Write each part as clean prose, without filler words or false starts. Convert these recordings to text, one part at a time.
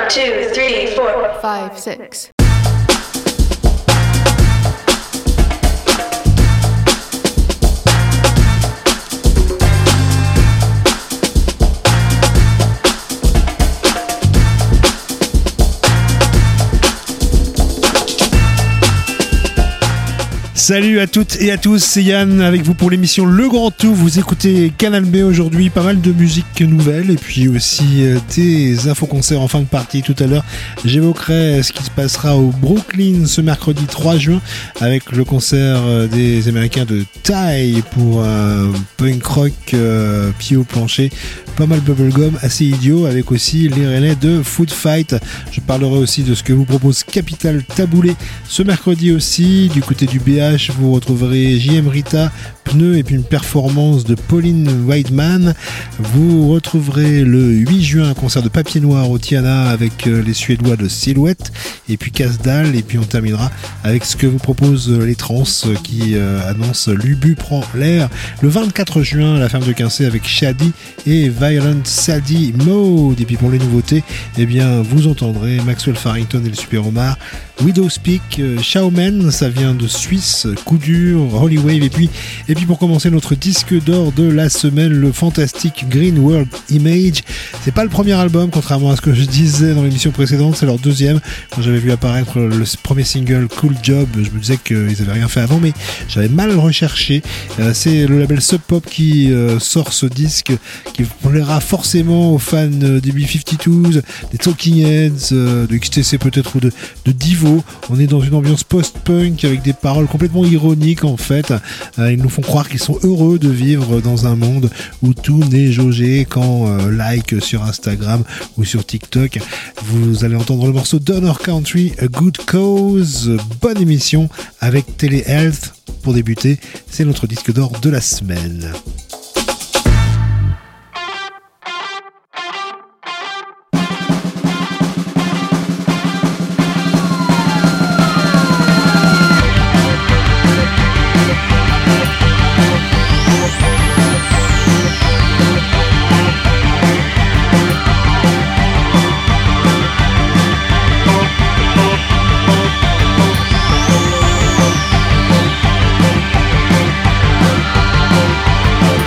2, 3, 4, 5, 6. Salut à toutes et à tous, c'est Yann avec vous pour l'émission Le Grand Tout. Vous écoutez Canal B aujourd'hui, pas mal de musique nouvelle et puis aussi des infos-concerts en fin de partie. Tout à l'heure, j'évoquerai ce qui se passera au Brooklyn ce mercredi 3 juin avec le concert des Américains de Taille pour un punk rock pied au plancher. Pas mal bubblegum, assez idiot, avec aussi les relais de Food Fight. Je parlerai aussi de ce que vous propose Capital Taboulé ce mercredi aussi. Du côté du BH, vous retrouverez JM Rita, Pneu et puis une performance de Pauline Weidman. Vous retrouverez le 8 juin un concert de Papier Noir au Tiana avec les Suédois de Silhouette et puis Casse-Dalle. Et puis on terminera avec ce que vous proposent les Trans qui annoncent Lubu prend l'air le 24 juin à la ferme de Quincé avec Shadi et Violent Sadie Mode. Et puis pour les nouveautés, eh bien vous entendrez Maxwell Farrington et le Super Omar, Widow Speak, Shaomen, ça vient de Suisse, Coup Dur, Holy Wave et puis pour commencer notre disque d'or de la semaine, le fantastique Green World Image. C'est pas le premier album, contrairement à ce que je disais dans l'émission précédente, c'est leur deuxième. Quand j'avais vu apparaître le premier single Cool Job, je me disais qu'ils avaient rien fait avant, mais j'avais mal recherché. C'est le label Sub Pop qui sort ce disque qui plaira forcément aux fans des B-52s, des Talking Heads, de XTC peut-être ou de Divo. On est dans une ambiance post-punk avec des paroles complètement ironiques en fait. Ils nous font croire qu'ils sont heureux de vivre dans un monde où tout n'est jaugé qu'en like sur Instagram ou sur TikTok. Vous allez entendre le morceau Donner Country, A Good Cause. Bonne émission avec Telehealth. Pour débuter, c'est notre disque d'or de la semaine. We'll be right back.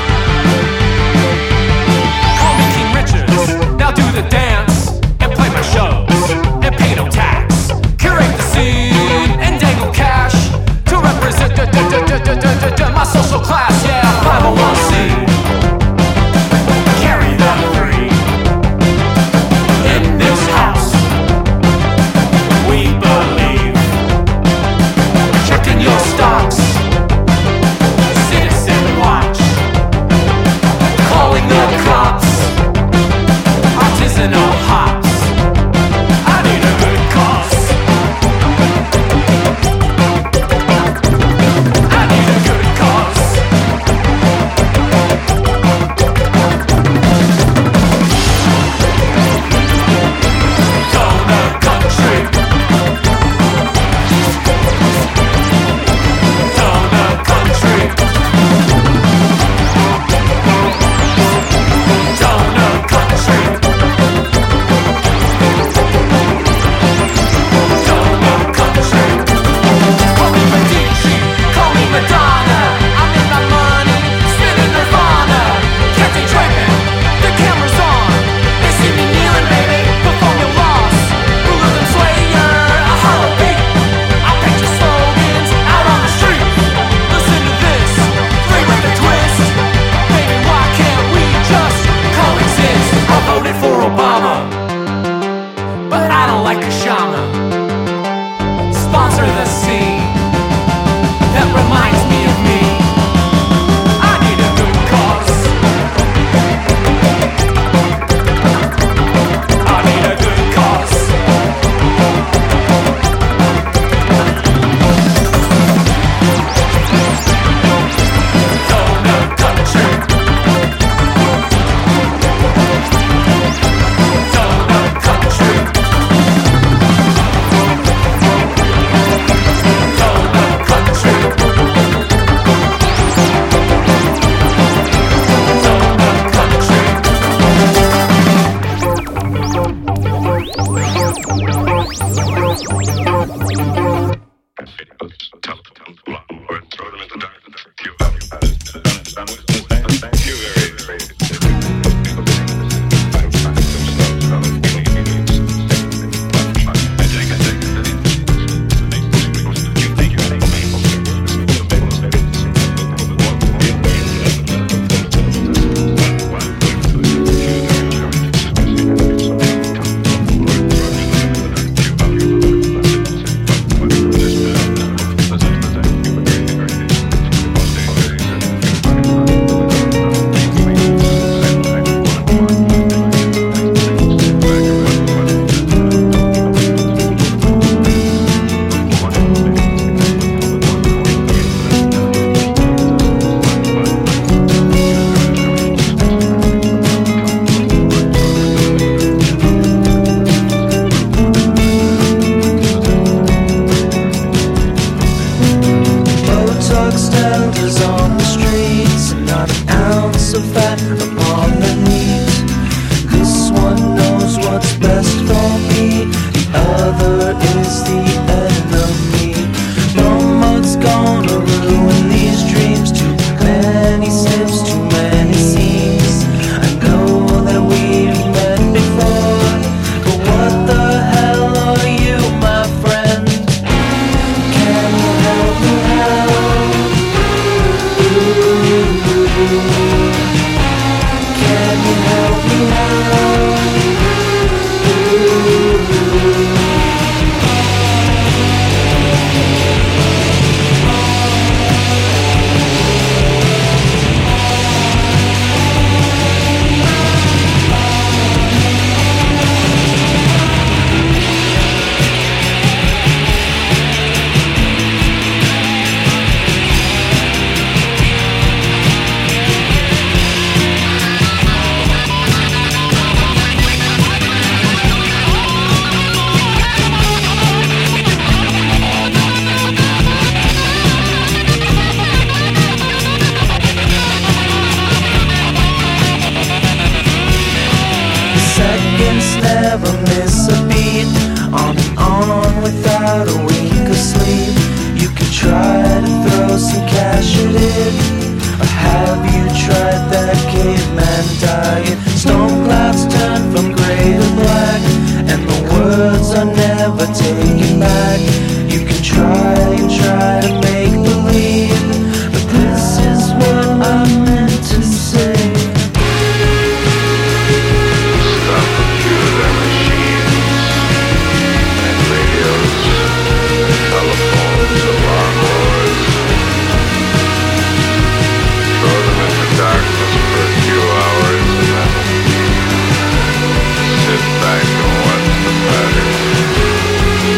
Sit back and watch the pattern.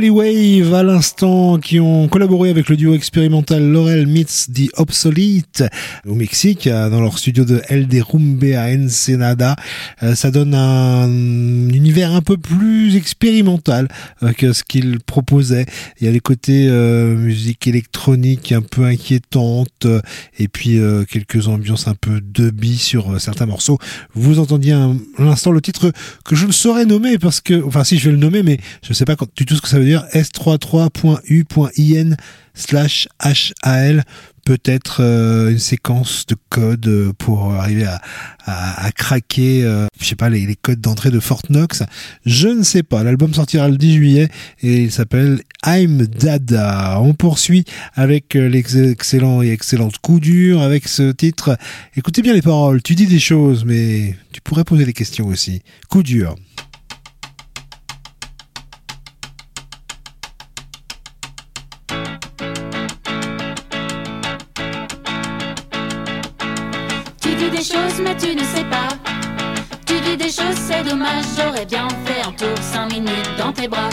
Kelly Wave à l'instant qui ont collaboré avec le duo expérimental Laurel Meets The Obsolete au Mexique dans leur studio de El Derrumbe à Ensenada. Ça donne un univers un peu plus expérimental que ce qu'ils proposaient. Il y a les côtés musique électronique un peu inquiétante et puis quelques ambiances un peu dubby sur certains morceaux. Vous entendiez à l'instant le titre que je ne saurais nommer parce que, enfin si je vais le nommer mais je ne sais pas du tout ce que ça veut dire, S33.U.IN/HAL, peut-être une séquence de code pour arriver à craquer, je sais pas, les codes d'entrée de Fort Knox. Je ne sais pas. L'album sortira le 10 juillet et il s'appelle I'm Dada. On poursuit avec l'excellent et excellente Coup Dur avec ce titre. Écoutez bien les paroles. Tu dis des choses, mais tu pourrais poser des questions aussi. Coup Dur. Mais tu ne sais pas. Tu dis des choses, c'est dommage. J'aurais bien fait un tour 5 minutes dans tes bras.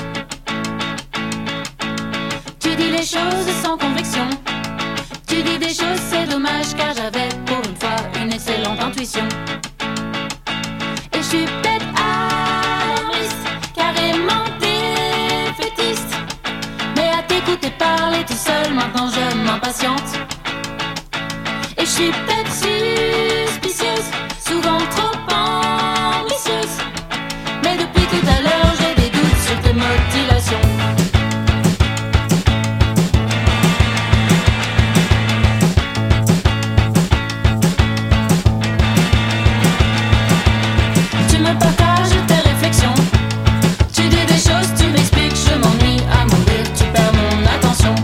Tu dis les choses sans conviction. Tu dis des choses, c'est dommage. Car j'avais pour une fois une excellente intuition. Et je suis peut-être alarmiste, carrément défaitiste. Mais à t'écouter parler tout seul, maintenant je m'impatiente. Et je suis peut-être suspicieuse, souvent trop ambitieuse. Mais depuis tout à l'heure, j'ai des doutes sur tes motivations. Tu me partages tes réflexions. Tu dis des choses, tu m'expliques, je m'ennuie à mourir, tu perds mon attention.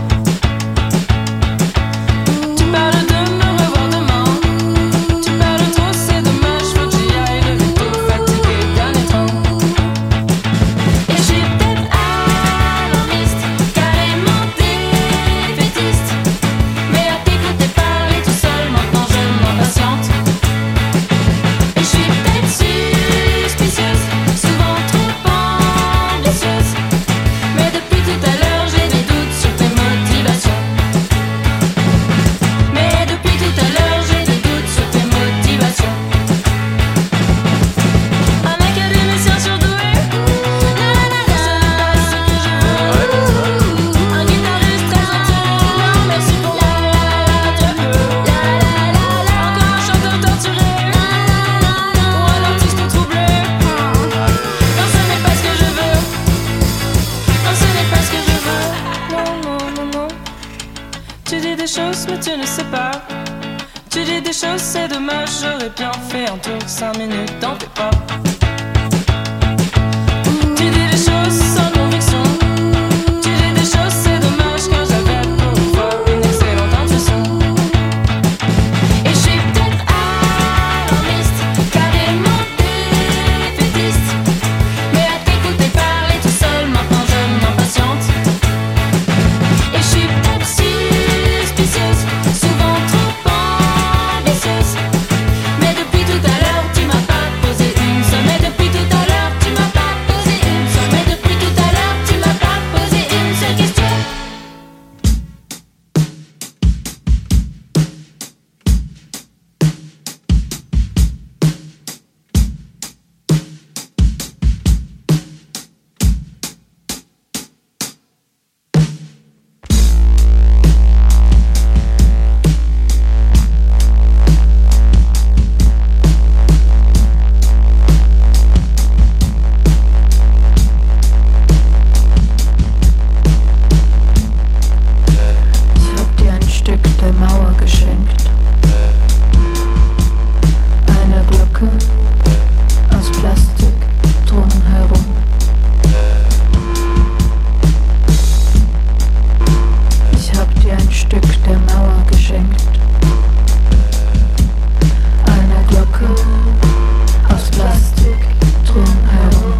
Tu parles de me revoir demain. Tu parles trop, c'est dommage, faut que j'y aille le vite, fatigué d'un étang. Et je suis peut-être alarmiste, carrément défaitiste. Mais à t'écouter parler tout seul, maintenant je m'impatiente. Et je suis peut-être suspicieuse, souvent trop ambitieuse. Mais depuis tout à l'heure, j'ai des doutes sur tes motivations. Mais depuis tout à l'heure, j'ai des doutes sur tes motivations. Un académicien surdoué, ce n'est pas ce que je veux. Un guitariste très intelligent, merci pour moi, Dieu veut. Encore un chanteur torturé, ou un artiste troublé. Non, ce n'est pas ce que je veux. Non, ce n'est pas ce que je veux. Non, non, non, non. Tu dis des choses, mais tu ne sais pas. Tu dis des choses, c'est dommage. J'aurais bien fait un tour 5 minutes dans tes pas. Tu dis des choses sans conviction. Tu dis des choses, c'est dommage. Car j'avais pour une fois une excellente intuition. Et je suis peut-être alarmiste, carrément défaitiste. Mais à t'écouter parler tout seul, maintenant je m'impatiente. Et je suis peut-être suspicieuse, souvent trop ambitieuse. Mais depuis tout à l'heure, tu m'as pas posé une seule. Mais depuis tout à l'heure, tu m'as pas posé une seule. Mais depuis tout à l'heure, tu m'as pas posé une seule question. Ich hab dir ein Stück der Mauer geschenkt. Eine Glocke aus Plastik drumherum. Ich hab dir ein Stück der Mauer geschenkt. Eine Glocke aus Plastik drumherum.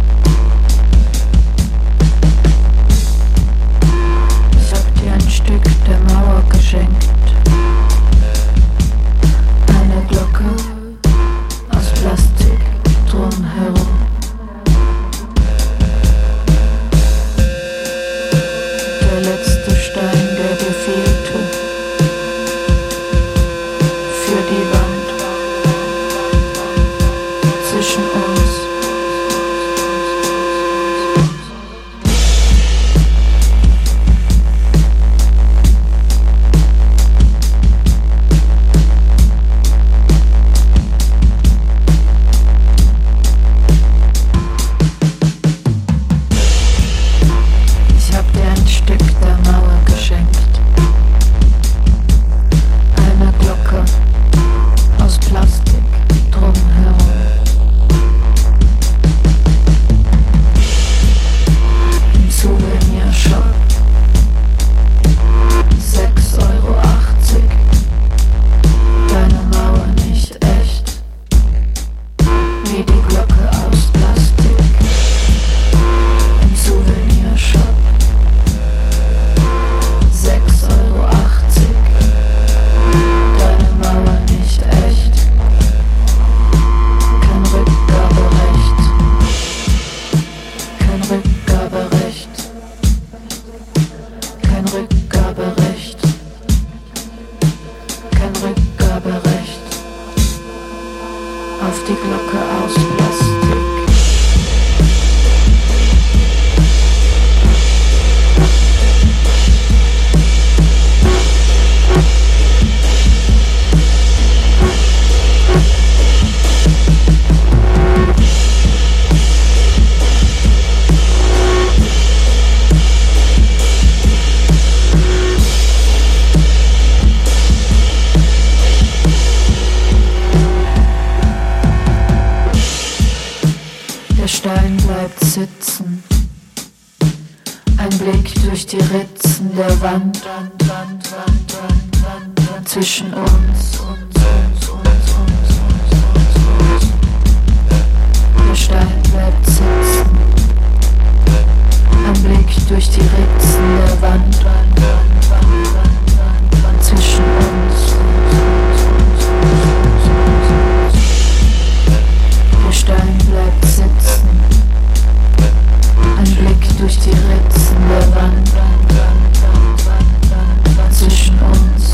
Ich hab dir ein Stück der Mauer geschenkt. Eine Glocke aus Plastik drumherum. durch die Ritzen der Wand zwischen uns. Der Stein bleibt sitzen, ein Blick durch die Ritzen der Wand zwischen uns. Der Stein bleibt sitzen, ein Blick durch die Ritzen der Wand zwischen uns.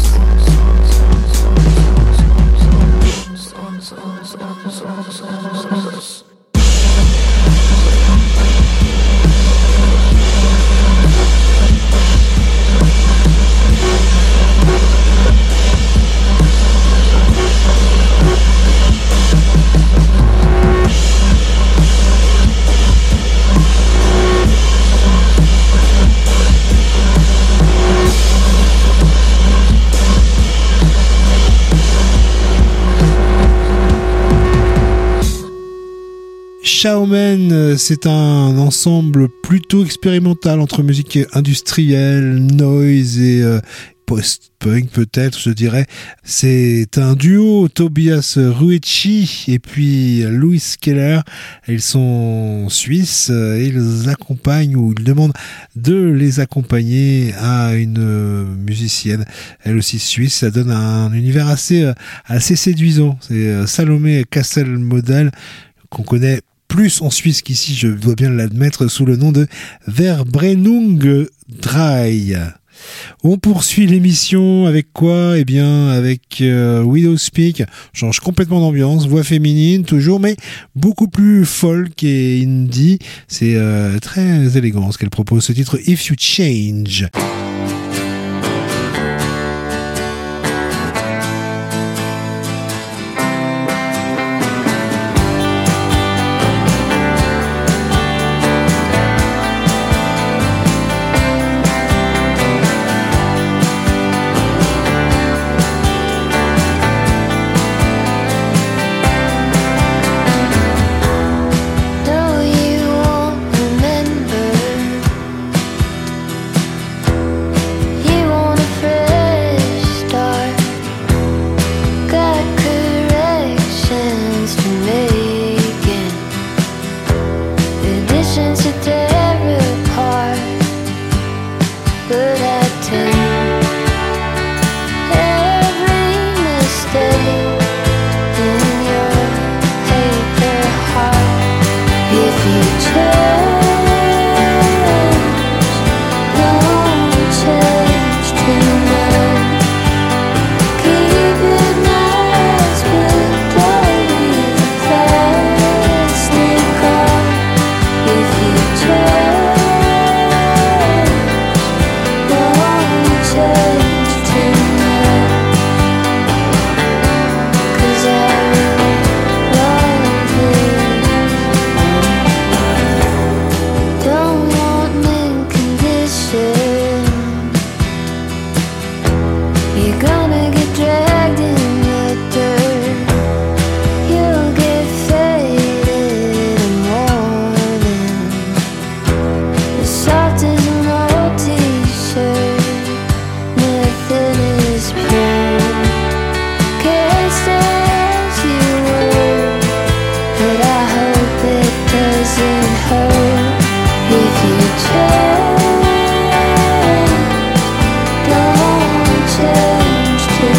Xiaomen, c'est un ensemble plutôt expérimental entre musique industrielle, noise et post-punk peut-être, je dirais. C'est un duo, Tobias Ruecci et puis Louis Keller. Ils sont suisses et ils accompagnent ou ils demandent de les accompagner à une musicienne, elle aussi suisse. Ça donne un univers assez séduisant. C'est Salomé Castelmodel qu'on connaît plus en Suisse qu'ici, je dois bien l'admettre, sous le nom de Verbrennung 3. On poursuit l'émission avec quoi ? Eh bien, avec Widowspeak. Change complètement d'ambiance, voix féminine toujours, mais beaucoup plus folk et indie. C'est très élégant ce qu'elle propose, ce titre If You Change. Don't change to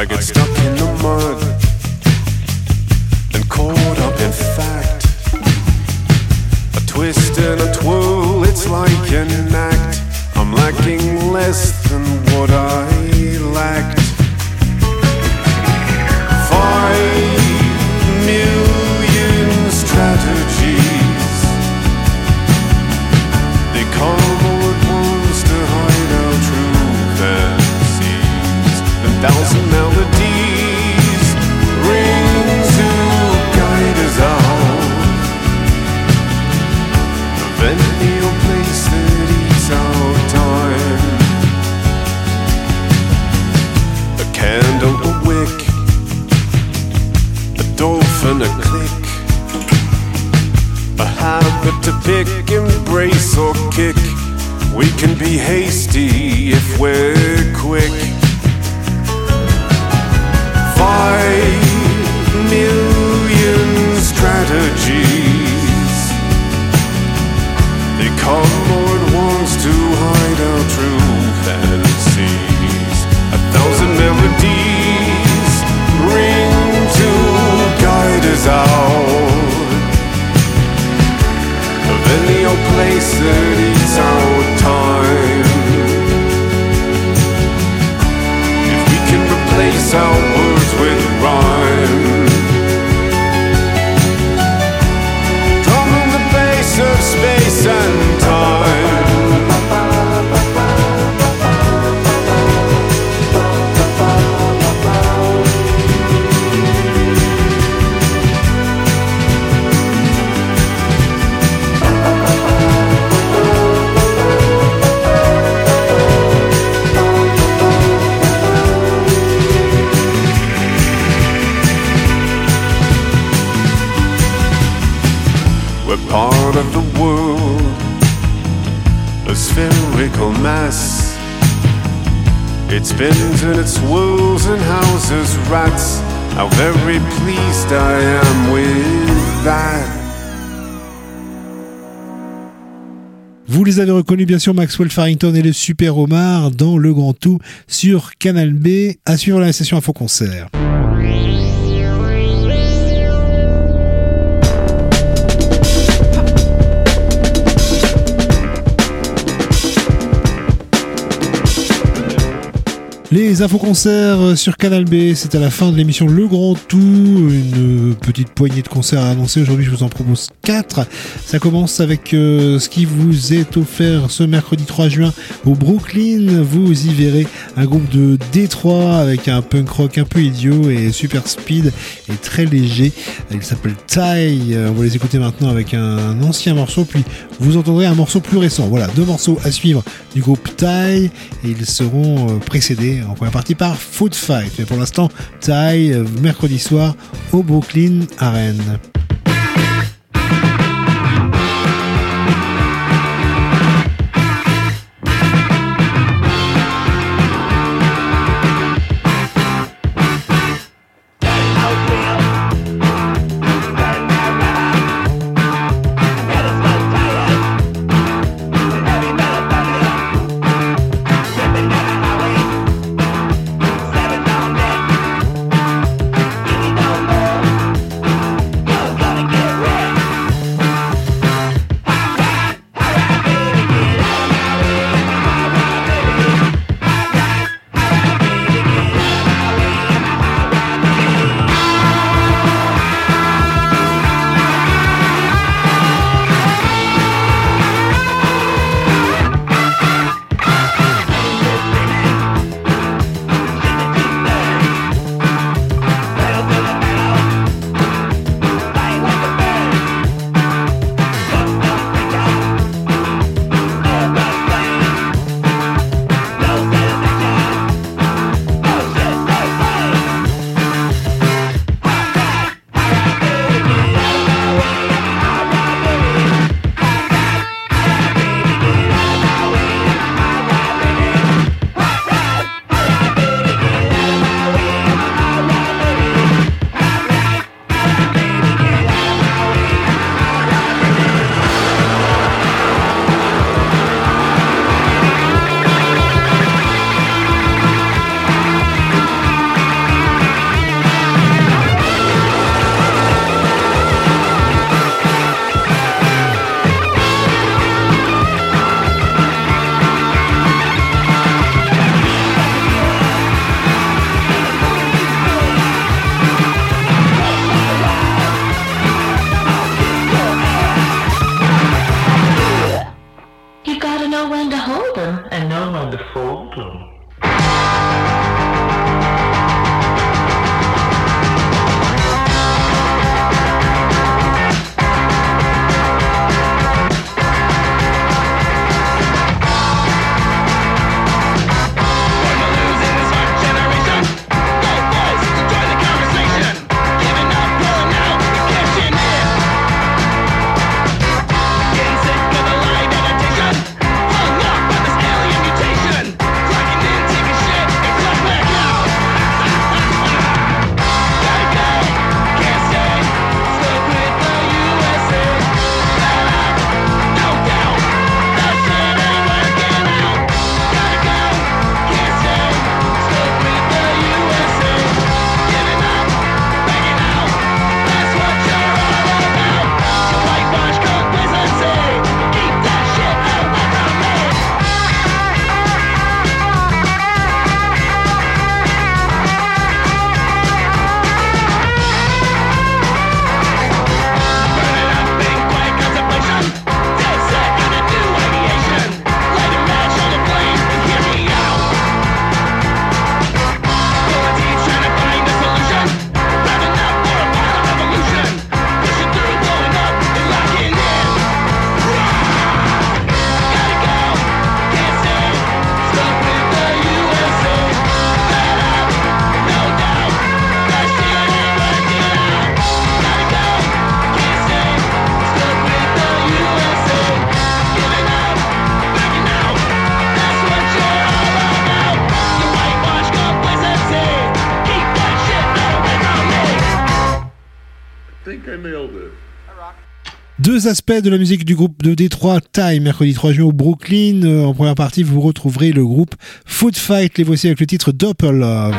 I get stuck in the mud and caught up in fact. A twist and a twirl, it's like an act. I'm lacking less than what I lacked. 5 million strategies, they come all at once to hide our true fantasies. 1,000 melodies ring to guide us out of any old place that eats our time. A candle, a wick, a dolphin, a click, a habit to pick, embrace or kick. We can be hasty if we're quick. 5 million strategies, they come all at once to hide our true fantasies. 1,000 melodies ring to guide us out of any old place that eats our time. If we can replace our words with rhyme, drumming the bass of space and time. Part of the world, a spherical mass. It spins and it swirls and houses rats. How very pleased I am with that. Vous les avez reconnus bien sûr, Maxwell Farrington et le Super Omar dans Le Grand Tout sur Canal B, à suivre la session Info Concert. Les infos-concerts sur Canal B, c'est à la fin de l'émission Le Grand Tout. Une petite poignée de concerts à annoncer. Aujourd'hui, je vous en propose 4. Ça commence avec ce qui vous est offert ce mercredi 3 juin au Brooklyn. Vous y verrez un groupe de Détroit avec un punk rock un peu idiot et super speed et très léger. Il s'appelle Ty. On va les écouter maintenant avec un ancien morceau, puis vous entendrez un morceau plus récent. Voilà, 2 morceaux à suivre du groupe Ty et ils seront précédés en première partie par Food Fight. Mais pour l'instant, Ty, mercredi soir au Brooklyn à Rennes. Deux aspects de la musique du groupe de Détroit Time, mercredi 3 juin au Brooklyn. En première partie, vous retrouverez le groupe Food Fight, les voici avec le titre Doppel Love.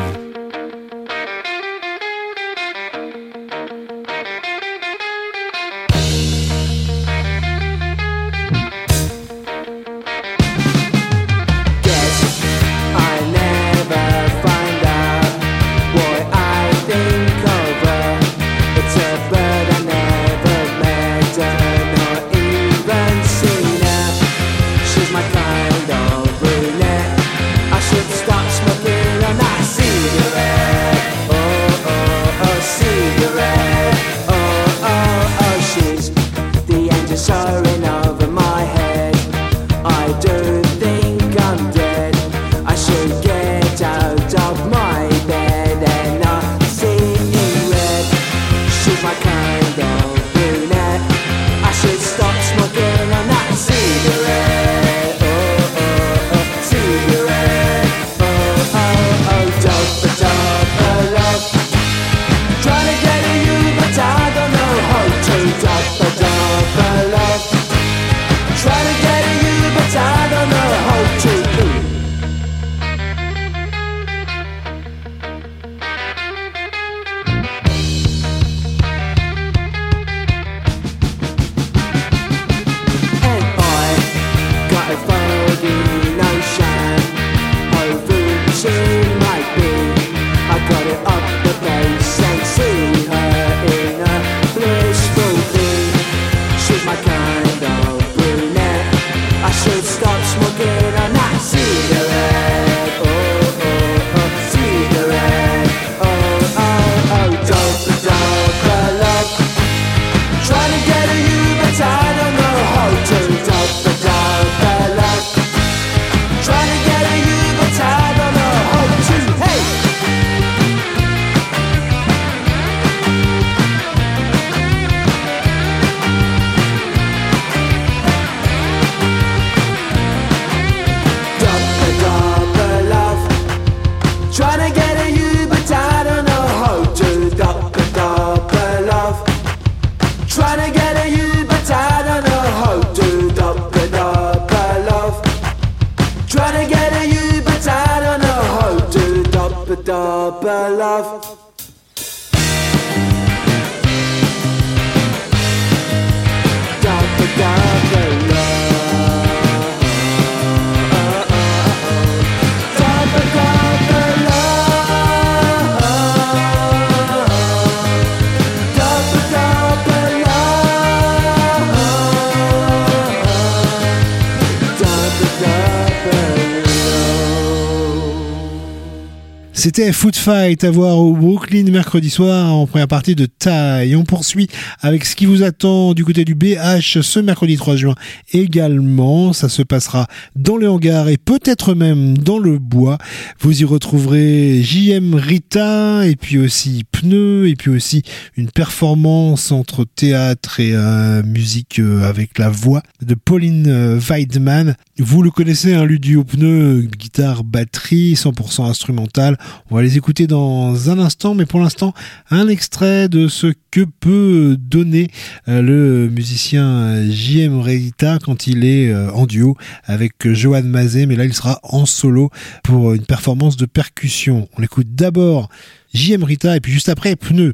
C'était Foot Fight à voir au Brooklyn mercredi soir en première partie de Taille. On poursuit avec ce qui vous attend du côté du BH ce mercredi 3 juin également. Ça se passera dans le hangar et peut-être même dans le bois. Vous y retrouverez JM Rita et puis aussi Pneu et puis aussi une performance entre théâtre et musique avec la voix de Pauline Weidman. Vous le connaissez, un Ludio Pneu, guitare, batterie, 100% instrumental. On va les écouter dans un instant, mais pour l'instant, un extrait de ce que peut donner le musicien JM Rita quand il est en duo avec Johan Mazet, mais là il sera en solo pour une performance de percussion. On l'écoute d'abord JM Rita et puis juste après Pneu.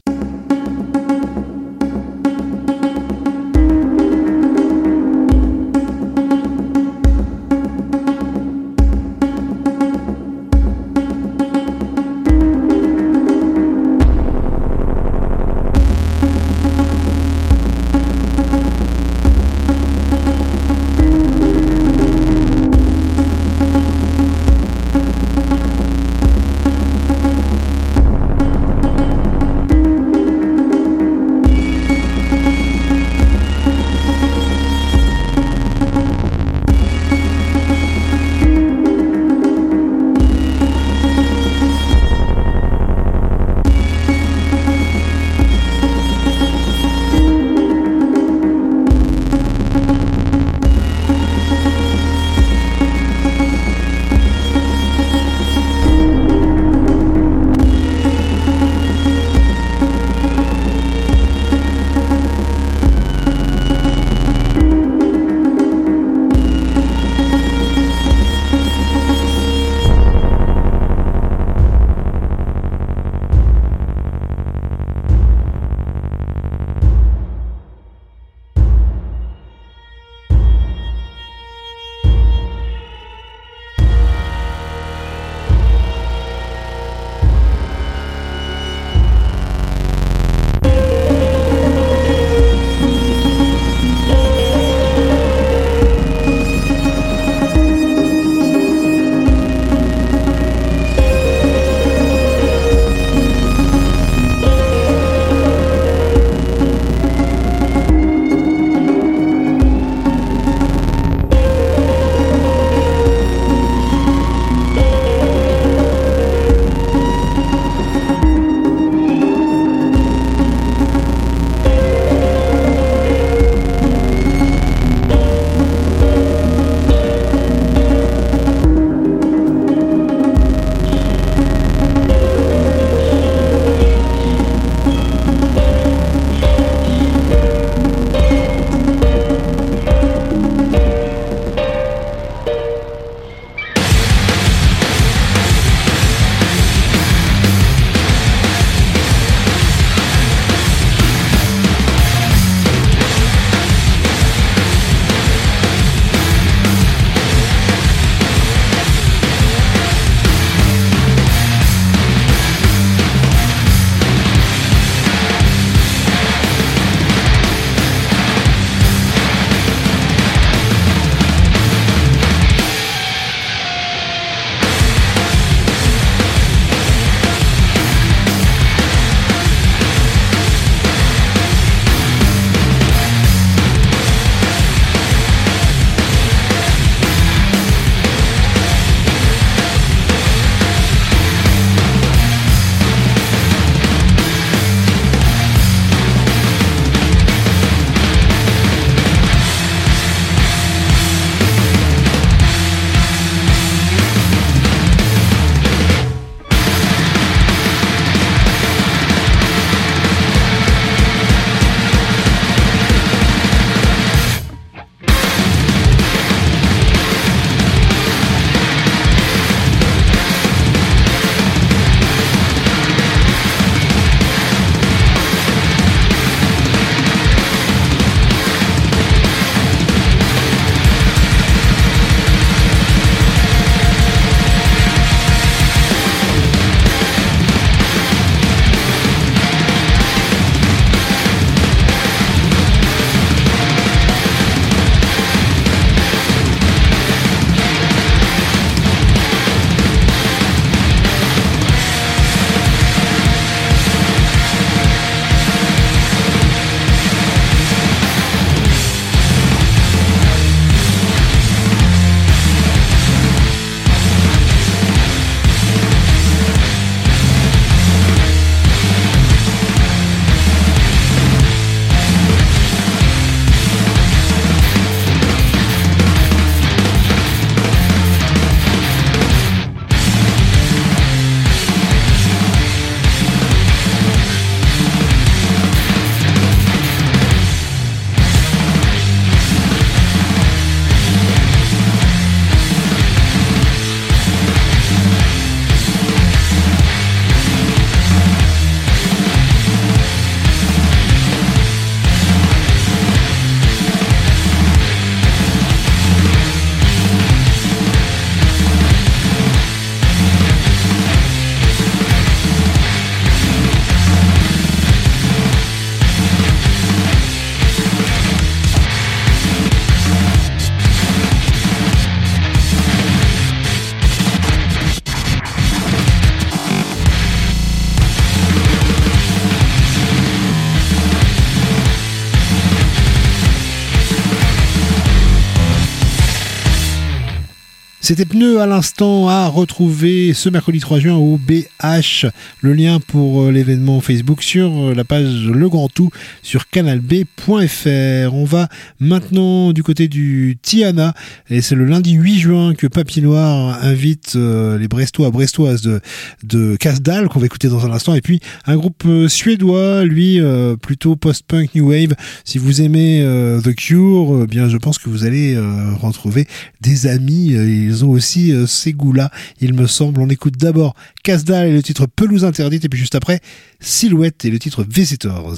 C'était Pneu à l'instant à retrouver ce mercredi 3 juin au BH. Le lien pour l'événement Facebook sur la page Le Grand Tout sur canalb.fr. On va maintenant du côté du Tiana et c'est le lundi 8 juin que Papier Noir invite les Brestois brestoises de Casdal qu'on va écouter dans un instant et puis un groupe suédois, lui plutôt post-punk new wave. Si vous aimez The Cure, bien je pense que vous allez retrouver des amis. Ils ont aussi ces goûts-là, il me semble. On écoute d'abord Casdal et le titre Pelouse interdite, et puis juste après Silhouette et le titre Visitors.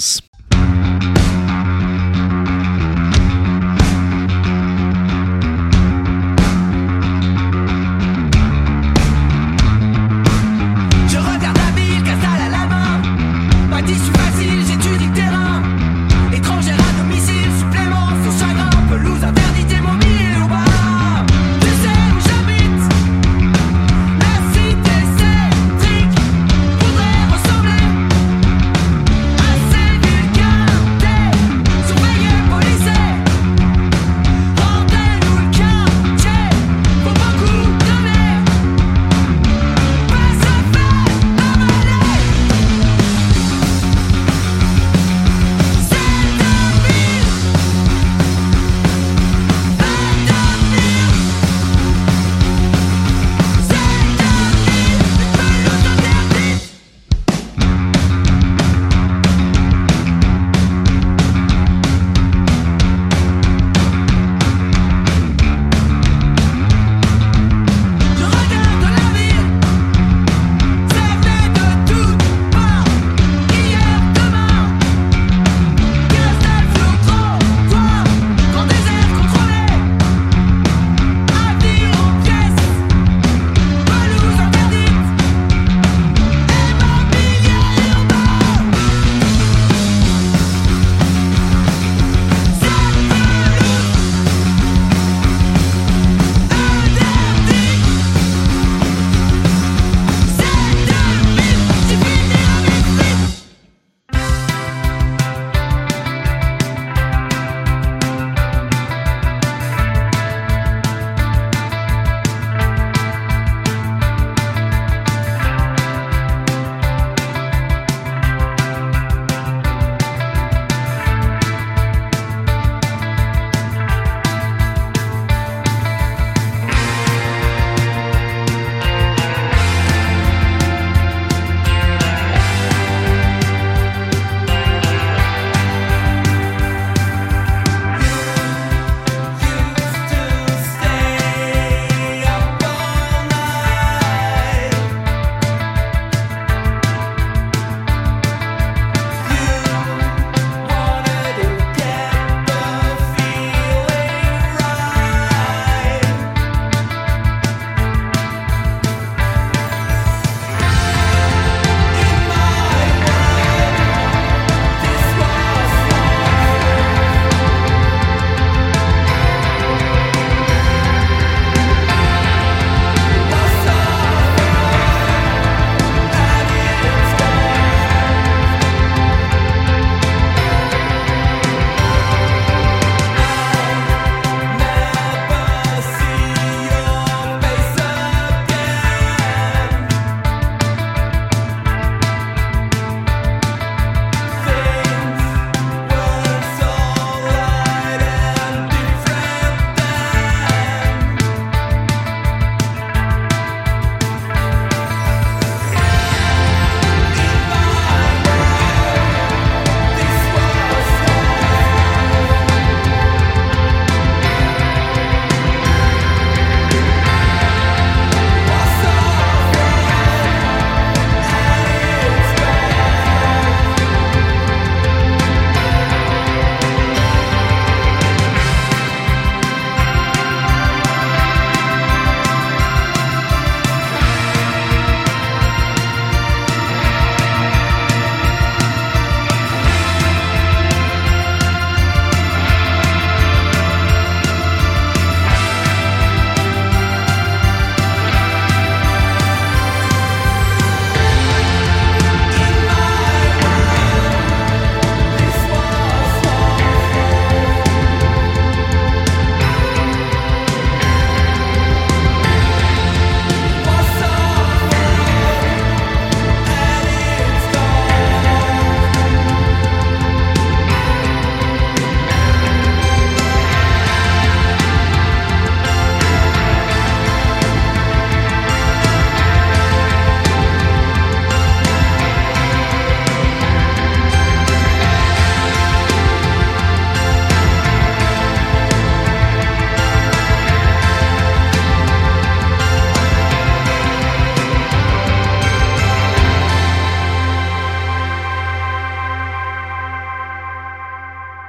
Je regarde la ville, Casdal à la main. Pas d'issue facile, j'étudie le terrain. Étrangère à domicile, supplément, son chagrin. Pelouse interdite et mobile au bas. Voudrait ressembler à ces vulgaires.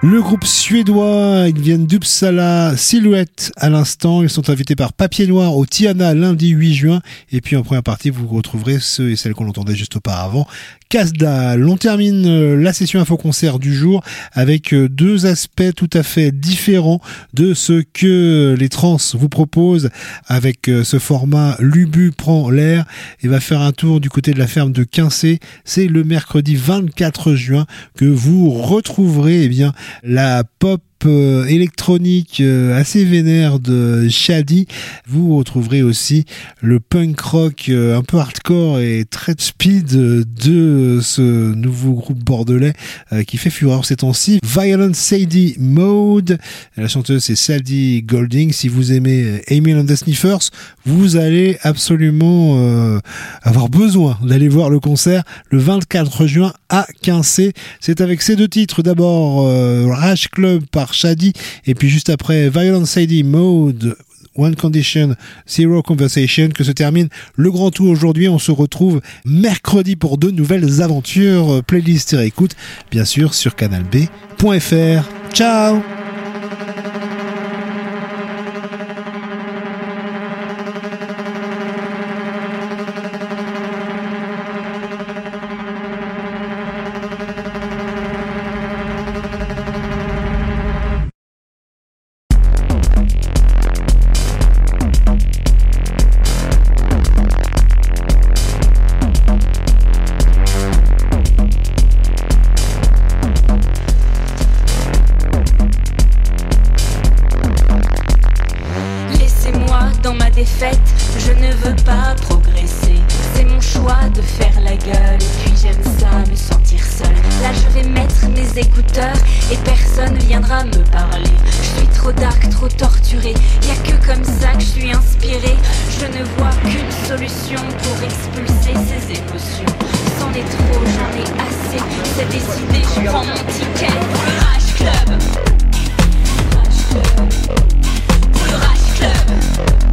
Le groupe suédois, ils viennent d'Uppsala, Silhouette à l'instant. Ils sont invités par Papier Noir au Tiana lundi 8 juin. Et puis en première partie, vous retrouverez ceux et celles qu'on entendait juste auparavant. Casdal. On termine la session info-concert du jour avec deux aspects tout à fait différents de ce que les trans vous proposent avec ce format Lubu prend l'air et va faire un tour du côté de la ferme de Quincé. C'est le mercredi 24 juin que vous retrouverez la pop électronique assez vénère de Shadi. Vous retrouverez aussi le punk rock un peu hardcore et très speed de ce nouveau groupe bordelais qui fait fureur ces temps-ci. Violent Sadie Mode. La chanteuse c'est Sadie Golding. Si vous aimez Emil and the Sniffers, vous allez absolument avoir besoin d'aller voir le concert le 24 juin à Quincé. C'est avec ces deux titres, d'abord Rage Club par Shadi et puis juste après Violent Sadie Mode, One Condition, Zero Conversation, que se termine le grand tour aujourd'hui. On se retrouve mercredi pour de nouvelles aventures, playlist et écoute bien sûr sur canalb.fr. Ciao. Je ne veux pas progresser, c'est mon choix de faire la gueule. Et puis j'aime ça, me sentir seule. Là je vais mettre mes écouteurs et personne viendra me parler. Je suis trop dark, trop torturée, y'a que comme ça que je suis inspirée. Je ne vois qu'une solution pour expulser ces émotions. C'en est trop, j'en ai assez, c'est décidé, je prends mon ticket pour le Rage Club. Rage Club. Pour le Rage Club.